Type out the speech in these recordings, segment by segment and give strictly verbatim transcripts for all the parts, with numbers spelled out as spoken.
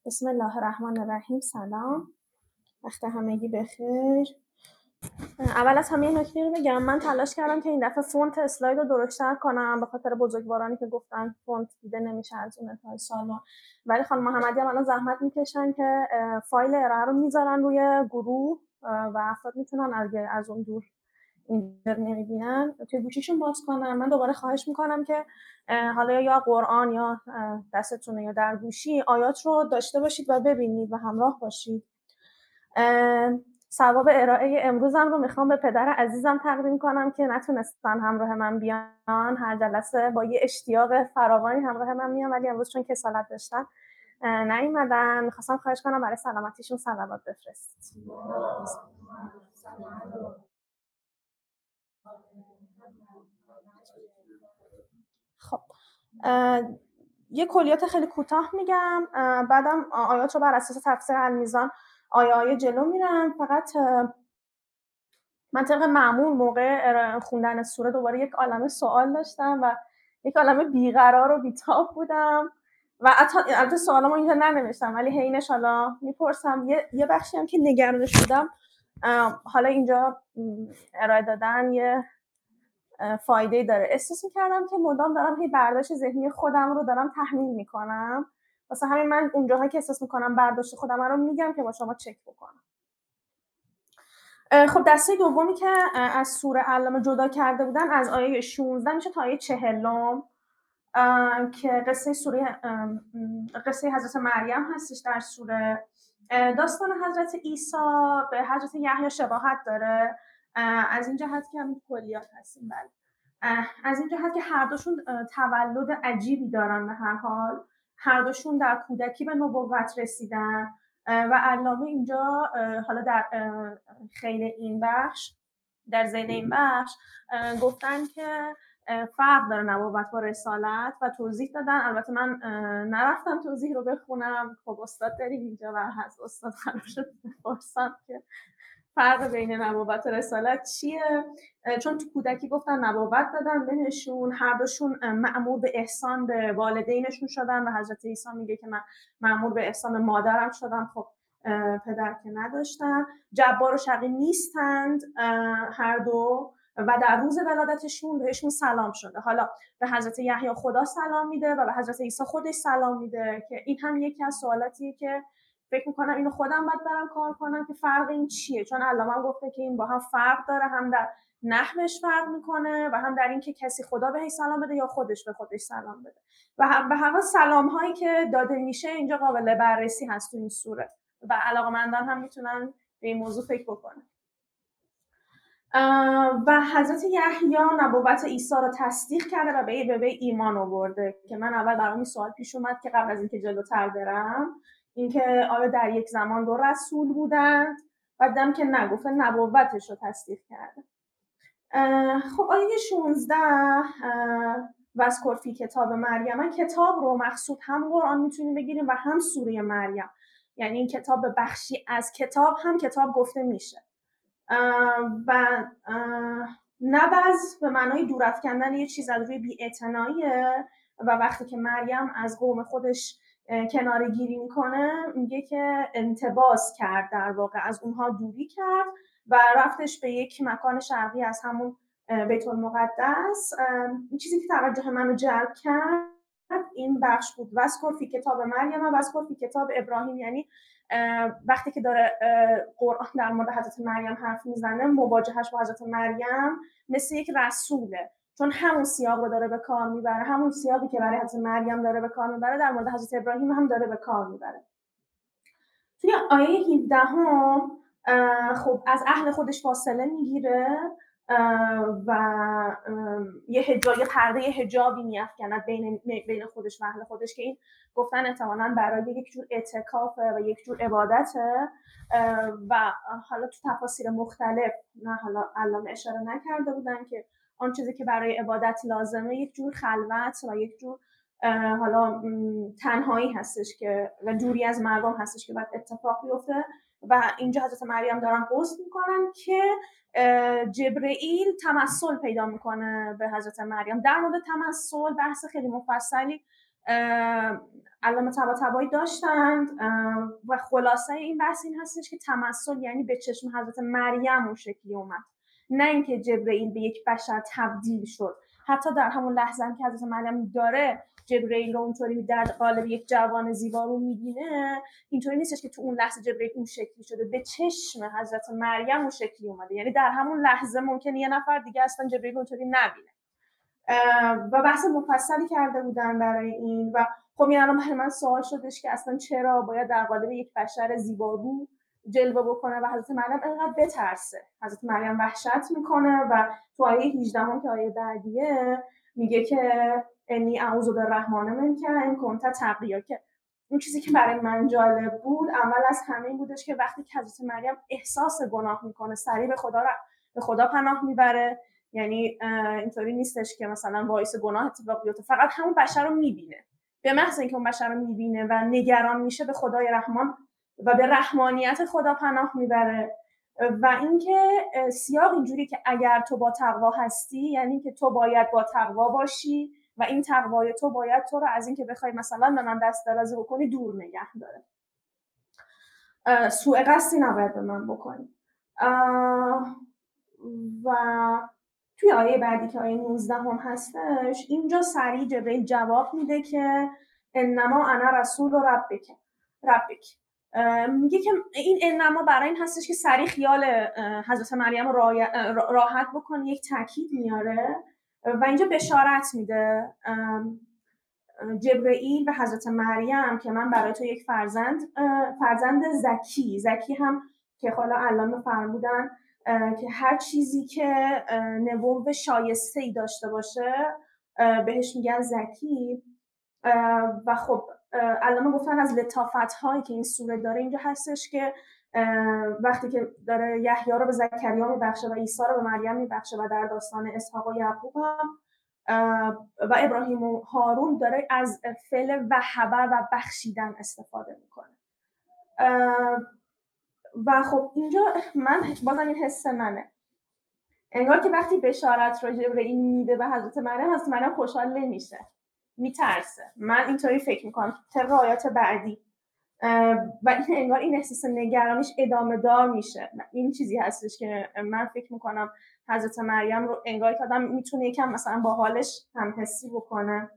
بسم الله الرحمن الرحیم. سلام، وقت همگی بخیر. اول از همه یه نکته رو بگم. من تلاش کردم که این دفعه فونت اسلاید رو درشت‌تر کنم به خاطر بزرگوارانی که گفتن فونت دیده نمیشه از اون انتهای سالن، ولی خانم محمدی هم الان زحمت میکشن که فایل ارائه رو میذارن روی گروه و افراد میتونن اگه از اون دور اینجا نمیبینن توی گوشیشون باز کنن. من دوباره خواهش میکنم که حالا یا قرآن یا دستتونه یا در گوشی آیات رو داشته باشید و ببینید و همراه باشید. ثواب ارائه امروزم رو میخوام به پدر عزیزم تقدیم کنم که نتونستن همراه من بیان. هر جلسه با یه اشتیاق فراوانی همراه من میان، ولی امروز چون کسالت داشتن نیومدن. میخواستم خواهش کنم برای سلامتیشون صلوات بفرستید. خب یه کلیات خیلی کوتاه میگم، بعدم آیات رو بر اساس تفسیر المیزان آیه آیه جلو میرم. فقط من طبق معمول موقع خوندن سوره دوباره یک عالمه سوال داشتم و یک عالمه بیقرار و بیتاب بودم و البته سوالامو اینجا ننوشتم ولی حینش حالا میپرسم. یه یه بخشی هم که نگرانش بودم حالا اینجا ارائه دادن یه فایده داره. احساس می‌کردم که مدام دارم هی برداشت ذهنی خودم رو دارم تحمیل می‌کنم، واسه همین من اونجاها که احساس می‌کنم برداشت خودم رو میگم که با شما چک بکنم. خب دسته دومی که از سوره علامه جدا کرده بودن از آیه شانزده میشه تا آیه چهل که قصه سوره قصه حضرت مریم هستش در سوره. داستان حضرت عیسی به حضرت یحیی شباهت داره از این جهت که همین کلیات هستیم. بله، از این جهت که هر دوشون تولد عجیبی دارن. به هر حال هر دوشون در کودکی به نبوت رسیدن و علامه اینجا حالا در خیلی این بخش در ذیل این بخش گفتن که فرق داره نبوت با رسالت و توضیح دادن. البته من نرفتم توضیح رو بخونم، خب استاد داریم اینجا و هست استاد خواهش بپرسم که فرق بین نبوت و رسالت چیه، چون تو کودکی گفتن نبوت دادن بهشون، هر دوشون مأمور به احسان به والدینشون شدن و حضرت عیسی میگه که من مأمور به احسان به مادرم شدم. خب پدر که نداشتن، جبار و شقی نیستند هر دو و در روز ولادتشون بهشون سلام شده. حالا به حضرت یحیی خدا سلام میده و به حضرت عیسی خودش سلام میده که این هم یکی از سوالاتیه که فکر میکنم اینو خودم باید برم کار کنم که فرق این چیه، چون علامه هم گفته که این با هم فرق داره، هم در نحوش فرق میکنه و هم در این که کسی خدا بهش سلام بده یا خودش به خودش سلام بده و به هر حال سلام هایی که داده میشه اینجا قابل بررسی هست تو این سوره و علاقه‌مندان هم میتونن به این موضوع فکر بکنن. و حضرت یحیی نبوت عیسی رو تصدیق کرده و به به ایمان آورده که من اول برام این سوال پیش اومد که قبل از اینکه جلوتر برم اینکه آیا در یک زمان دو رسول بودند و دیدم که نه، گفته نبوتش رو تصدیق کرده. خب آیه شانزده واذکر فی کتاب مریم، من کتاب رو مقصود هم قرآن میتونیم بگیریم و هم سوره مریم، یعنی این کتاب بخشی از کتاب هم کتاب گفته میشه و نبذ به معنای دور افکندن یه چیز از روی بی‌اعتناییه و وقتی که مریم از قوم خودش کناره گیری میکنه میگه که انتباس کرد، در واقع از اونها دوری کرد و رفتش به یک مکان شرقی از همون بیت المقدس. این چیزی که توجه منو جلب کرد این بخش بود واذکر فی کتاب مریم و واذکر فی کتاب ابراهیم، یعنی وقتی که داره قرآن در مورد حضرت مریم حرف میزنه مواجهش با حضرت مریم مثل یک رسوله، چون همون سیاق رو داره به کار میبره، همون سیاقی که برای حضرت مریم داره به کار میبره در مورد حضرت ابراهیم هم داره به کار میبره. توی آیه هفده هم خب از اهل خودش فاصله میگیره و یه حجاب، یه پرده حجابی میافکند بین بین خودش و اهل خودش که این گفتن احتمالاً برای یک جور اعتکافه و یک جور عبادته و حالا تو تفاسیر مختلف نه حالا علامه اشاره نکرده بودن که آن چیزی که برای عبادت لازمه یک جور خلوت و یک جور حالا تنهایی هستش که و دوری از مردم هستش که باید اتفاق بیفته و اینجا حضرت مریم دارن قصد میکنن که جبرئیل تمثل پیدا میکنه به حضرت مریم. در مورد تمثل بحث خیلی مفصلی علامه طباطبایی داشتند و خلاصه این بحث این هستش که تمثل یعنی به چشم حضرت مریم اون شکلی اومد، نه اینکه جبرئیل به یک بشر تبدیل شد. حتی در همون لحظه هم که حضرت مریم داره جبرئیل رو اونطوری در قالب یک جوان زیبا رو میبینه، اینطوری نیستش که تو اون لحظه جبرئیل اون شکلی شده، به چشم حضرت مریم اون شکلی اومده. یعنی در همون لحظه ممکنه یه نفر دیگه اصلا جبرئیل اونطوری نبینه. و بحث مفصلی کرده بودن برای این و خب این الان برای من سوال شدش که اصلا چرا باید در قالب یک بشر زیبارو جلوه بکنه و حضرت مریم اینقدر بترسه. حضرت مریم وحشت میکنه و تو آیه هجده هم که آیه بعدیه میگه که انی اعوذ بالرحمن منک ان کنت تقیا، که اون چیزی که برای من جالب بود اول از همه این بودش که وقتی که حضرت مریم احساس گناه میکنه سریع به خدا را به خدا پناه میبره. یعنی اینطوری نیستش که مثلا باعث گناه اتفاق بیفته، فقط همون بشر رو میبینه، به محض اینکه اون بشر رو میبینه و نگران میشه به خدای رحمان و به رحمانیت خدا پناه میبره. و اینکه سیاق اینجوری که اگر تو با تقوا هستی یعنی که تو باید با تقوا باشی و این تقوای تو باید تو رو از اینکه بخوای مثلا به من دست درازی بکنی دور نگه داره. سوء قصدی نباید به من بکنی. و توی آیه بعدی که آیه نوزده هم هستش، اینجا سریع جبرئیل جواب میده که انما انا رسول ربک ربک میگه که این انما برای این هستش که سریع خیال حضرت مریم رو راحت بکنه، یک تاکید میاره و اینجا بشارت میده جبرئیل به حضرت مریم که من برای تو یک فرزند فرزند زکی زکی هم که حالا علامه فرمودن که هر چیزی که نبوت شایسته‌ای داشته باشه بهش میگن زکی. و خب علامه گفتن از لطافت‌هایی که این سوره داره اینجا هستش که وقتی که داره یحیی رو به زکریا میبخشه و عیسی رو به مریم میبخشه و در داستان اسحاق و یعقوب هم و ابراهیم و هارون داره از فعل وهبه و بخشیدن استفاده میکنه. و خب اینجا من بازم این حس منه، انگار که وقتی بشارت رو جبرئیل میده به حضرت مریم، حضرت مریم خوشحال نمیشه، میترسه. من اینطوری فکر میکنم طبق آیات بعدی و این انگار این احساس نگرانیش ادامه دار میشه. این چیزی هستش که من فکر میکنم حضرت مریم رو انگار که آدم میتونه یکم مثلا با حالش همحسی بکنه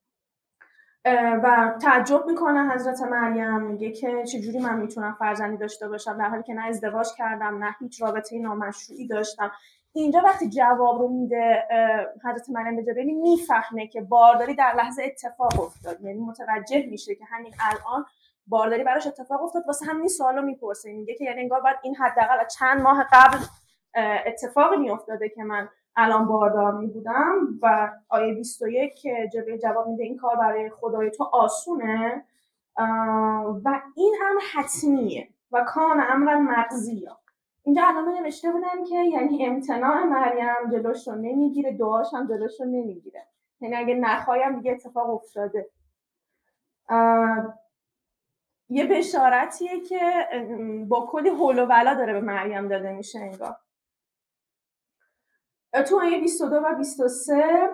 و تعجب میکنه. حضرت مریم میگه که چجوری من میتونم فرزندی داشته باشم در حالی که نه ازدواج کردم نه هیچ رابطه نامشروعی داشتم. اینجا وقتی جواب رو میده حضرت مریم به جبرئیل میفهمه که بارداری در لحظه اتفاق افتاد، یعنی متوجه میشه که همین الان بارداری براش اتفاق افتاد، واسه همین سوالو میپرسه. میگه که یعنی انگار باید این حداقل چند ماه قبل اتفاقی میافتاده که من الان باردار میبودم. و آیه بیست و یک که جبرئیل جواب میده این کار برای خدای تو آسونه و این امر حتمیه و کان امرا مقضیا. اینجا علامه نوشته بودن که یعنی امتناع مریم جلوش رو نمیگیره، دعاش هم جلوش رو نمیگیره، یعنی اگه نخوایم دیگه اتفاق افتاده. یه بشارتیه که با کلی هول و بلا داره به مریم داده میشه انگار. تو آیه بیست و دو و بیست و سه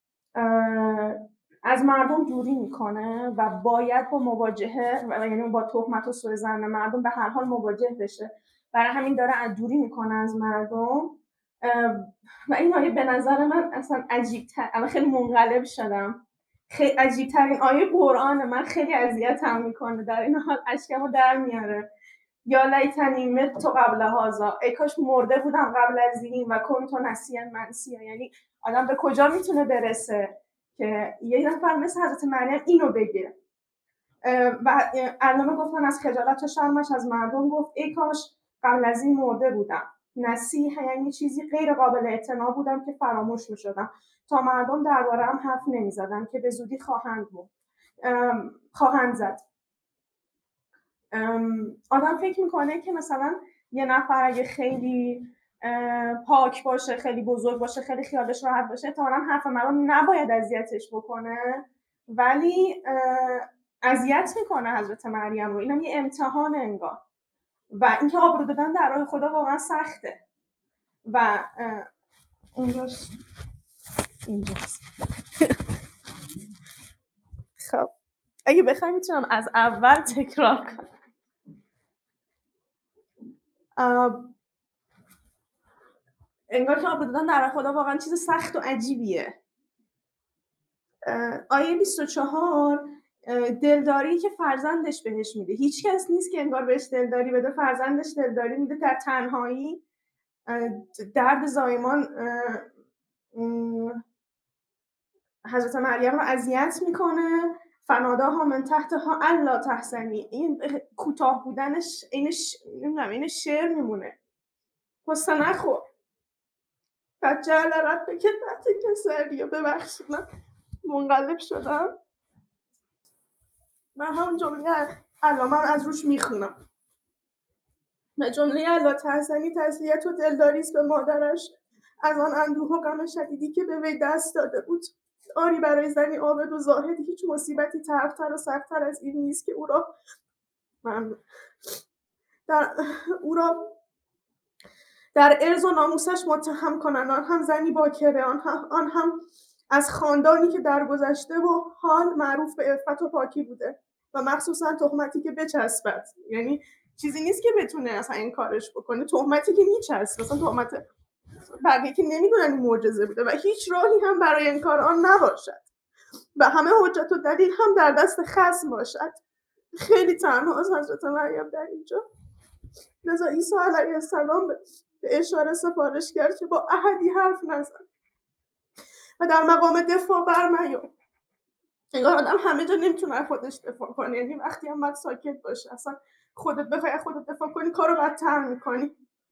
از مردم دوری میکنه و باید با مواجهه یعنی با تهمت و سوء ظن مردم به هر حال مواجه بشه، برای همین داره از دوری میکنه از مردم. و این آیه به نظر من اصلا عجیب تر، اما خیلی منقلب شدم، خیلی عجیب ترین آیه قرآن، من خیلی اذیتم میکنه، در این حال اشکمو در میاره. یا لیتنی مت قبل هذا، ای کاش مرده بودم قبل از این و کنت نسیا منسیا. یعنی آدم به کجا میتونه برسه که یه نفر مثل حضرت مریم اینو بگه؟ و علامه گفتن از خجالت و شرمش از مردم گفت ای کاش قبل از این مرده بودم. نسیح یعنی چیزی غیر قابل اعتنا بودم که فراموش میشدم تا مردم درباره‌ام حرف نمیزدن که به زودی خواهند بود خواهند زد. آدم فکر میکنه که مثلا یه نفر اگه خیلی پاک باشه، خیلی بزرگ باشه، خیلی خیالش راحت باشه، احتمالاً حرف مردم نباید اذیتش بکنه، ولی اذیت میکنه حضرت مریم رو. اینم یه امتحان انگار و اینکه آبرو دادن در راه خدا واقعا سخته. و اینجاست اینجاست خب اگه بخوام میتونم از اول تکرار کنم. انگار که آب دادن در خدا واقعا چیز سخت و عجیبیه. آیه بیست و چهار دلداری که فرزندش بهش میده. هیچ کس نیست که انگار بهش دلداری بده، فرزندش دلداری میده در تنهایی. درد زایمان حضرت مریم رو اذیت میکنه. فناداها من تحتها الا تحزنی. این کوتاه بودنش اینش نمیدونم این شعر میمونه. حسن نخو فجعل ربک تحتک سریا. ببخشید من منقلب شدم. من همون جمله الان من از روش میخونم. به جمله الا تحزنی تسلیت و دلداریست به مادرش از آن اندوه و غم شدیدی که به وی دست داده بود. آری برای زنی عابد و زاهد هیچ مصیبتی تلختر و سخت‌تر از این نیست که او را من در او را در عرض و ناموسش متهم کنند. آن هم زنی باکره، آن هم, آن هم از خاندانی که درگذشته و حال معروف به عفت و پاکی بوده و مخصوصا تهمتی که بچسبد. یعنی چیزی نیست که بتونه اصلا این کارش بکنه، تهمتی که میچسبه، اصلا تهمت بقیه که نمیدونن این معجزه بوده و هیچ راهی هم برای انکار آن نباشد و همه حجت و دلیل هم در دست خصم باشد. خیلی تنها از حضرت مریم در اینجا. لذا عیسی علیه السلام به اشاره سفارش کرد که با احدی حرف نزن و در مقام دفاع برنیا. انگار آدم همه جا نمیتونه خودش دفاع کنه، یعنی وقتی هم باید ساکت باشه. اصلا خودت بخوای خودت دفاع کنی کارو بدتر میکنی.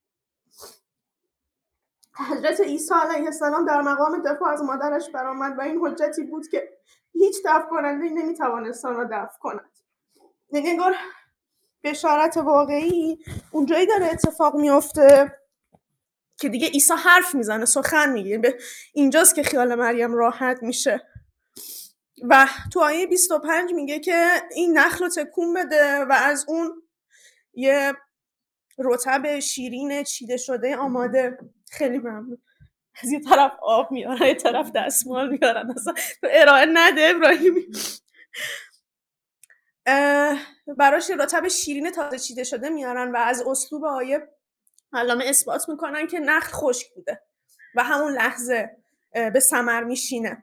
حضرت عیسی علیه السلام در مقام دفاع از مادرش برآمد و این حجتی بود که هیچ دفع کننده نمیتوانست آن را دفع کند. یعنی انگار بشارت واقعی اونجایی داره اتفاق میفته که دیگه عیسی حرف میزنه، سخن میگه. به اینجاست که خیال مریم راحت میشه و تو آیه بیست و پنج میگه که این نخل رو تکون بده و از اون یه رطب شیرین چیده شده آماده. خیلی ممنون. از یه طرف آب میارن، یه طرف دستمال میارن. اصلا تو ارائه نده ابراهیمی. براش رطب شیرین تازه چیده شده میارن و از اسلوب آیه علامه اثبات میکنن که نخل خشک بوده و همون لحظه به ثمر میشینه.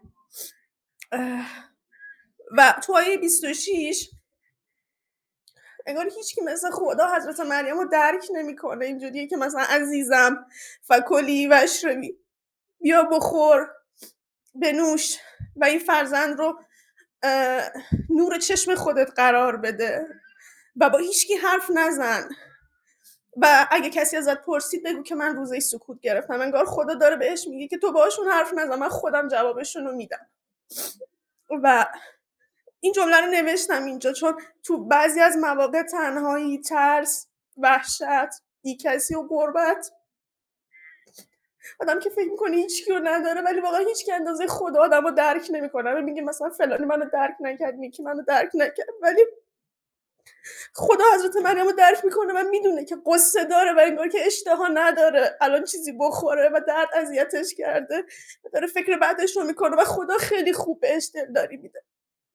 و تو آیه بیست و شش انگار هیچ کی مثل خدا حضرت مریم رو درک نمیکنه. اینجوریه که مثلا عزیزم فکلی و اشربی، بیا بخور بنوش و این فرزند رو نور چشم خودت قرار بده و با هیچ کی حرف نزن و اگه کسی ازت پرسید بگو که من روزه سکوت گرفتم. انگار خدا داره بهش میگه که تو باهاشون حرف نزن، من خودم جوابشون رو میدم. و این جمله رو نوشتم اینجا چون تو بعضی از مواقع تنهایی، ترس، وحشت، بیکسی و غربت آدم که فکر میکنه هیچ کی رو نداره ولی واقعا هیچ کی اندازه خدا آدمو درک نمیکنه. میگه مثلا فلانی منو درک نکرد، یکی منو درک نکرد، ولی خدا حضرت مریم رو درک میکنه و میدونه که قصه داره و انگار که اشتها نداره الان چیزی بخوره و درد اذیتش کرده و داره فکر بعدش رو میکنه و خدا خیلی خوب بهش دلداری میده.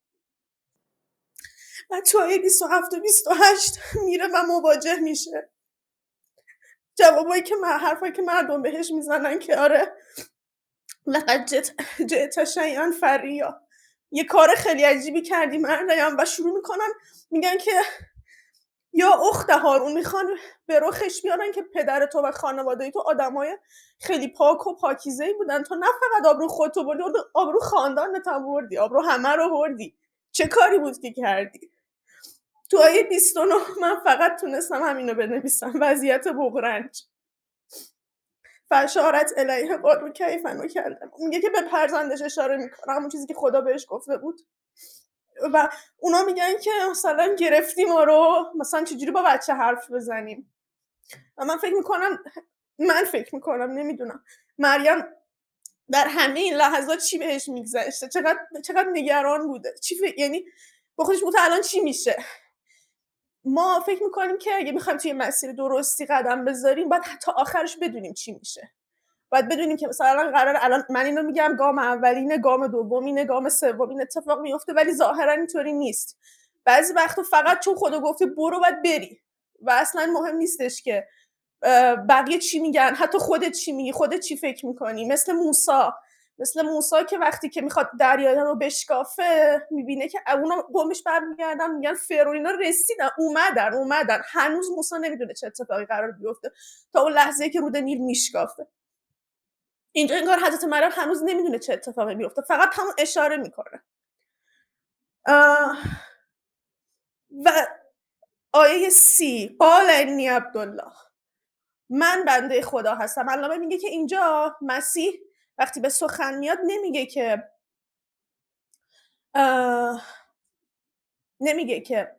و تو آیه بیست و هفت و بیست و هشت میره و مواجه میشه. جوابایی که من حرفایی که مردم بهش میزنن که آره لقد جت جت شیئا فریا، یه کار خیلی عجیبی کردی مریم. و شروع میکنن میگن که یا اخت هارون، میخوان به رخش بیارن که پدر تو و خانواده تو آدمای خیلی پاک و پاکیزه‌ای بودن، تو نه فقط آبرو خودتو بردی، آبرو خاندانت هم بردی، آبرو همه رو بردی. چه کاری بود که کردی؟ تو آیه بیست و نه من فقط تونستم همینو بنویسم، وضعیت بغرنج. فشارت الیه قالوا کیف نکلم. میگه که به فرزندش اشاره میکنه، همون چیزی که خدا بهش گفته بود. و اونا میگن که مثلا گرفتی ما رو، مثلا چجوری با بچه حرف بزنیم. و من فکر میکنم من فکر میکنم نمیدونم مریم در همه این لحظات چی بهش میگذشته، چقدر چقدر نگران بوده، چی فکر، یعنی با خودش بوده الان چی میشه. ما فکر میکنیم که اگه میخوایم توی مسیر درستی قدم بذاریم باید حتی آخرش بدونیم چی میشه. باید بدونیم که مثلا قرار الان من اینو میگم گام اولینه، گام دومینه، گام سومین اتفاق میفته، ولی ظاهرا اینطوری نیست. بعضی وقتا فقط چون خدا گفته برو باید بری و اصلا مهم نیستش که بقیه چی میگن، حتی خودت چی میگی، خودت چی فکر میکنی. مثل موسی مثل موسی که وقتی که میخواد دریا رو بشکافه میبینه که اونا قومش برمیگردن میگن فرعون اینا رسیدن، اومدن اومدن هنوز موسی نمیدونه چه اتفاقی قرار بیفته تا اون لحظه که رود نیل میشکافه. اینجا انگار حضرت مریم هنوز نمیدونه چه اتفاقی بیفته، فقط همون اشاره میکنه. و آیه سی قال انی عبدالله، من بنده خدا هستم. علامه میگه که اینجا مسیح وقتی به سخن میاد نمیگه که نمیگه که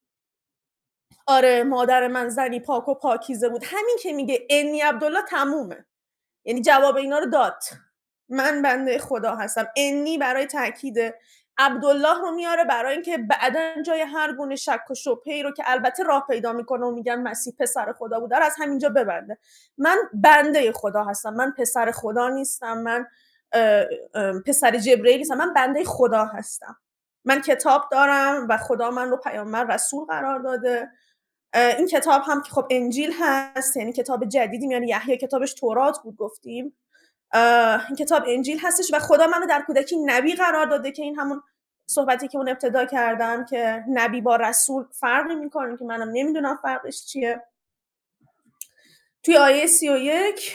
آره مادر من زنی پاک و پاکیزه بود. همین که میگه انی عبدالله تمومه، یعنی جواب اینا رو داد. من بنده خدا هستم. انی برای تاکید، عبدالله رو میاره برای اینکه بعدن جای هر گونه شک و شبهه‌ای رو که البته راه پیدا میکنه و میگن مسیح پسر خدا بود از همینجا ببنده. من بنده خدا هستم، من پسر خدا نیستم، من اه اه پسر جبرئیل نیستم، من بنده خدا هستم. من کتاب دارم و خدا من رو پیامبر رسول قرار داده. این کتاب هم که خب انجیل هست، یعنی کتاب جدیدی، یعنی یحیی کتابش تورات بود گفتیم، این کتاب انجیل هستش و خدا منو در کودکی نبی قرار داده که این همون صحبتی که اون ابتدا کردم که نبی با رسول فرقی میکنه که منم نمیدونم فرقش چیه. توی آیه سی و یک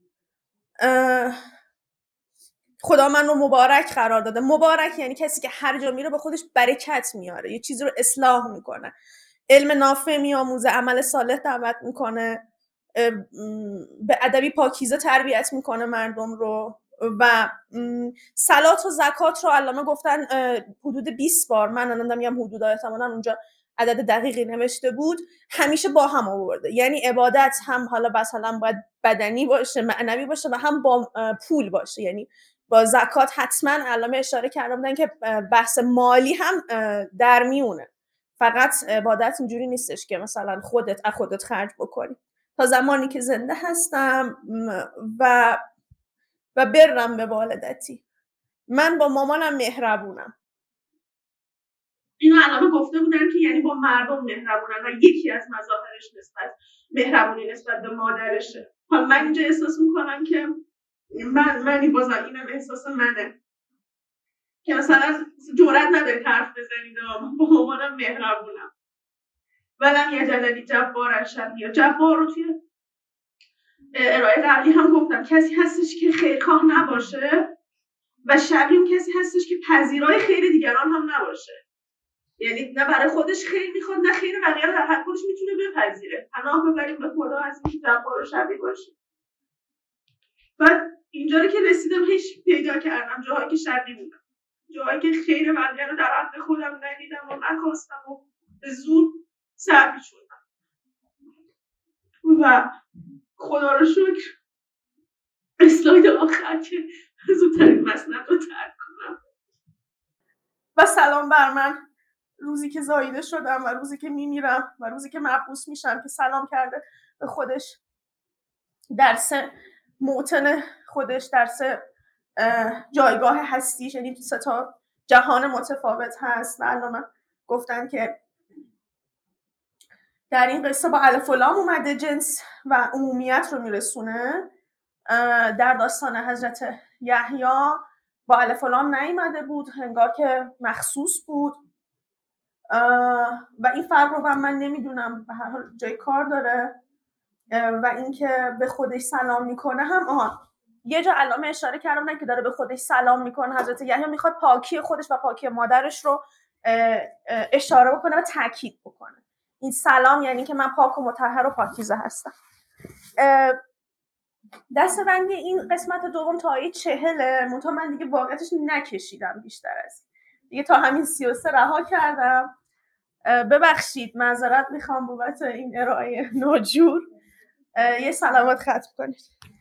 خدا من رو مبارک قرار داده. مبارک یعنی کسی که هر جا میره به خودش برکت میاره، یه چیزی رو اصلاح میکنه، علم نافع میآموزه، عمل صالح دعوت میکنه، به ادبی پاکیزه تربیت میکنه مردم رو. و صلات و زکات رو علامه گفتن حدود بیست بار، من الان میگم حدود، احتمالاً اونجا عدد دقیقی نوشته بود، همیشه با هم آورده. یعنی عبادت هم حالا مثلا باید بدنی باشه، معنوی باشه و هم با پول باشه. یعنی با زکات حتما علامه اشاره کرده بودن که بحث مالی هم در میونه، فقط عبادت اینجوری نیستش که مثلا خودت از خودت خرج بکنی. تا زمانی که زنده هستم و و برم به والدتی، من با مامانم مهربونم. اینو علامه گفته بودن که یعنی با مردم مهربونن و یکی از مظاهرش نسبت مهربونی نسبت به مادرشه. من اینجا احساس میکنم که من منی بازم اینم احساس منه که مثلا جرئت نداری حرف بزنید با مامانم مهربونم. ولم یجعلنی جبارا شقیا. جبار رو توی ارائه قبلی هم گفتم، کسی هستش که خیرخواه نباشه و شقیم کسی هستش که پذیرای خیر دیگران هم نباشه. یعنی نه برای خودش خیر میخواد نه خیر بقیه رو در حق خودش میتونه بپذیره. پناه ببریم به خدا از اینکه جبار و شقی باشه. بعد اینجا رو که رسیدم هیچ پیدا کردم جاهایی که شقی بودم، جاهایی که خیر بقیه رو در حق خودم ندیدم و نخواستم و به زور سر شدم. و خدا رو شکر اسلاید آخر که زودترین مسند رو ترک کنم. و سلام بر من، روزی که زایده شدم و روزی که میمیرم و روزی که مبعوث میشم، که سلام کرده به خودش در سه موطن خودش، در سه جایگاه هستیش، یعنی سه تا جهان متفاوت هست. و علامه گفتن که در این قصه با الف و لام اومده، جنس و عمومیت رو میرسونه. در داستان حضرت یحیی با الف و لام نیامده بود، انگار که مخصوص بود. و این فرق رو من نمیدونم، به هر حال جای کار داره. و اینکه به خودش سلام میکنه هم آها یه جا علامه اشاره کردم که داره به خودش سلام میکنه. حضرت یحیی میخواد پاکی خودش و پاکی مادرش رو اشاره بکنه و تاکید بکنه. این سلام یعنی که من پاک و مطهر و پاکیزه هستم. دستبندی این قسمت دوم تا آیه چهله، منتها من دیگه واقعیتش نکشیدم بیشتر از دیگه، تا همین سی و سه رها کردم. ببخشید، معذرت میخوام بابت این ارائه ناجور. یه سلامات ختم کنید.